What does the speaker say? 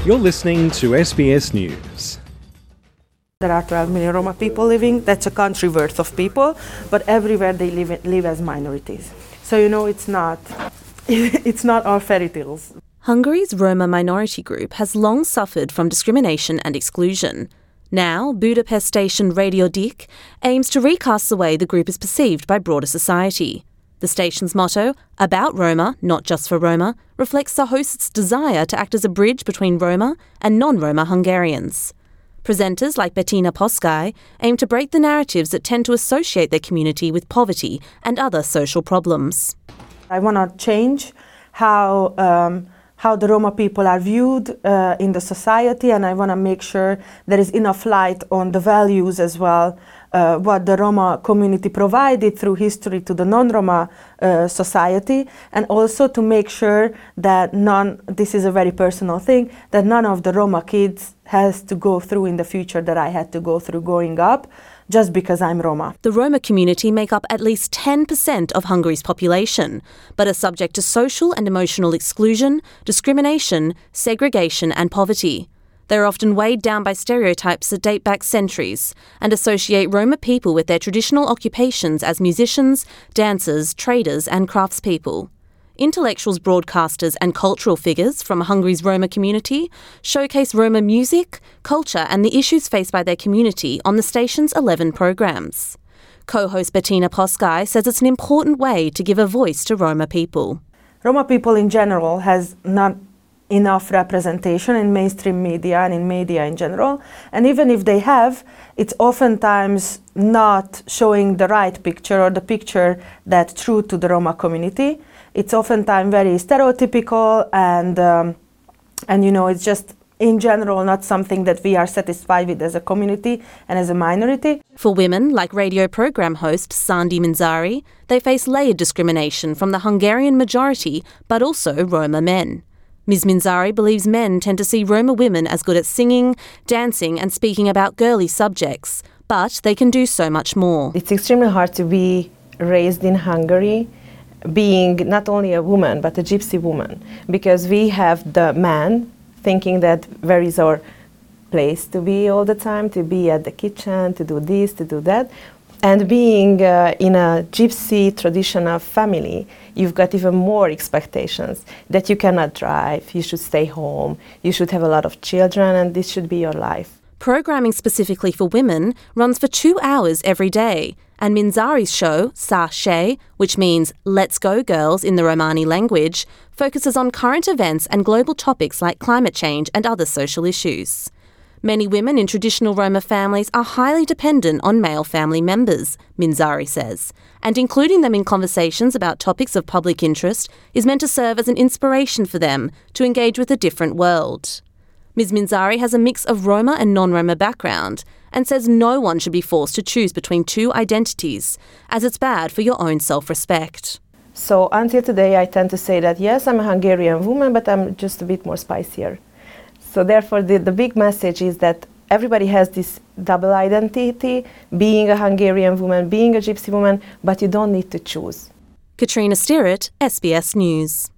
You're listening to SBS News. There are 12 million Roma people living. That's a country worth of people, but everywhere they live as minorities. So, it's not all fairy tales. Hungary's Roma minority group has long suffered from discrimination and exclusion. Now, Budapest station Radio Dik aims to recast the way the group is perceived by broader society. The station's motto, About Roma, Not Just for Roma, reflects the host's desire to act as a bridge between Roma and non-Roma Hungarians. Presenters like Bettina Poszkai aim to break the narratives that tend to associate their community with poverty and other social problems. I want to change how the Roma people are viewed in the society, and I want to make sure there is enough light on the values as well, what the Roma community provided through history to the non-Roma society, and also to make sure that this is a very personal thing, that none of the Roma kids has to go through in the future that I had to go through growing up, just because I'm Roma. The Roma community make up at least 10% of Hungary's population, but are subject to social and emotional exclusion, discrimination, segregation and poverty. They are often weighed down by stereotypes that date back centuries and associate Roma people with their traditional occupations as musicians, dancers, traders and craftspeople. Intellectuals, broadcasters and cultural figures from Hungary's Roma community showcase Roma music, culture and the issues faced by their community on the station's 11 programs. Co-host Bettina Poszkai says it's an important way to give a voice to Roma people. Roma people in general has not enough representation in mainstream media and in media in general, and even if they have, it's oftentimes not showing the right picture or the picture that's true to the Roma community. It's oftentimes very stereotypical and it's just in general not something that we are satisfied with as a community and as a minority. For women, like radio program host Sandi Minzari, they face layered discrimination from the Hungarian majority, but also Roma men. Ms. Minzari believes men tend to see Roma women as good at singing, dancing and speaking about girly subjects, but they can do so much more. It's extremely hard to be raised in Hungary being not only a woman but a gypsy woman, because we have the man thinking that where is our place to be all the time, to be at the kitchen, to do this, to do that. And being in a gypsy traditional family, you've got even more expectations that you cannot drive, you should stay home, you should have a lot of children, and this should be your life. Programming specifically for women runs for 2 hours every day, and Minzari's show, Sa She, which means Let's Go Girls in the Romani language, focuses on current events and global topics like climate change and other social issues. Many women in traditional Roma families are highly dependent on male family members, Minzari says, and including them in conversations about topics of public interest is meant to serve as an inspiration for them to engage with a different world. Ms. Minzari has a mix of Roma and non-Roma background and says no one should be forced to choose between two identities, as it's bad for your own self-respect. So until today I tend to say that yes, I'm a Hungarian woman, but I'm just a bit more spicier. So therefore the big message is that everybody has this double identity, being a Hungarian woman, being a gypsy woman, but you don't need to choose. Katrina Stirrett, SBS News.